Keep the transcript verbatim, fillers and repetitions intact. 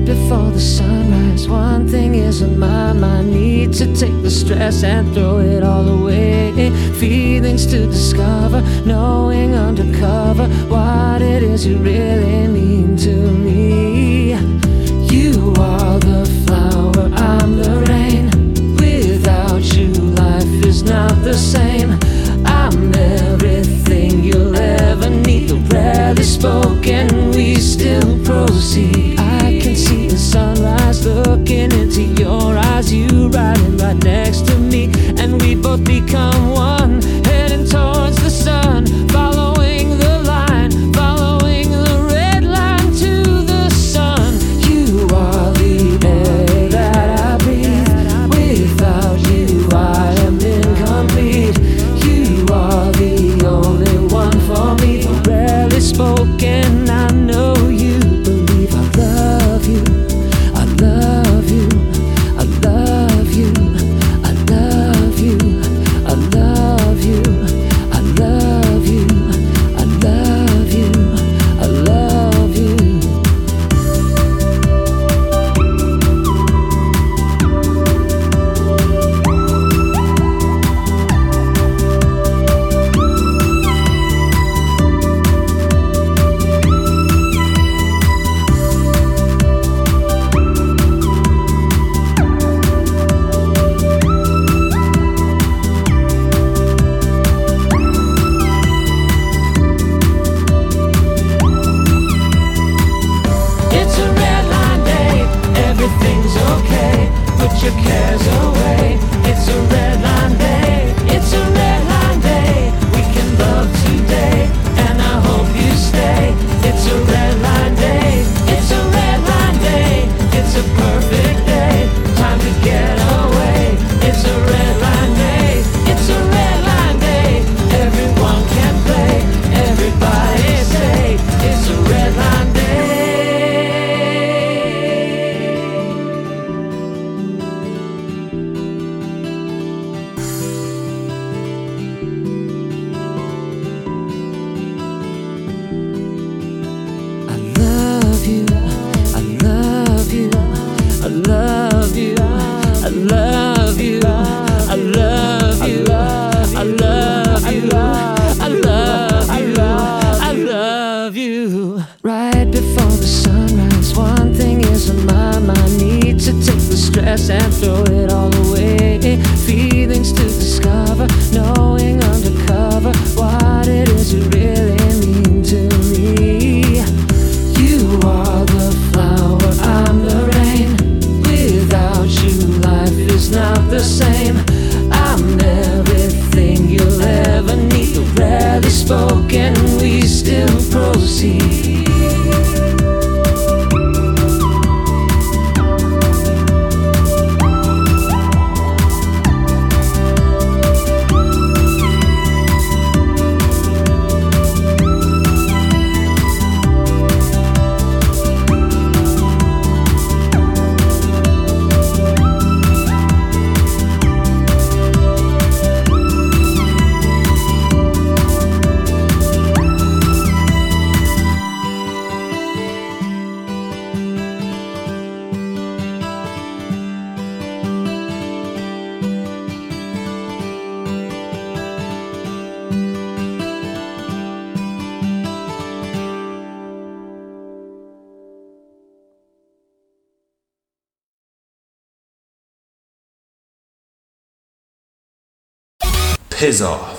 Right before the sunrise, one thing is on my mind. Need to take the stress and throw it all away. Feelings to discover, knowing undercover what it is you really mean to me. You are the flower, I'm the rain. Without you, life is not the same. I'm everything you'll ever need. The rarely spoken, we still proceed. I can see the sunrise looking into your eyes. You riding right next to me, and we both become one, heading towards the sun, following the line, following the red line to the sun. You are the air that I breathe. Without you, I am incomplete. You are the only one for me. The rarely spoken, I know you believe. I love you, I love you, I love you, I love you, I love you, I love you, I love you, I love you. It's a red line day, everything's okay. Put your cares away. It's a red line day, it's a red line day. We can love today, and I hope you stay. It's a red line day, it's a red line day. It's a perfect day, time to get away. It's a red line day, it's a red line day. Everyone can play, everybody say it's a red line day. I love you, I love you, I love you, I love you, I love you, I love you, I love you, I love you. Right before the sunrise, one thing is on my mind. Need to take the stress and throw it all away. Feelings to discover, knowing undercover what it is you really mean to me. You are the flower, I'm the rain. Without you, life is not the same. I'm everything you'll ever need. The rarely spoken, we still proceed. Piss off.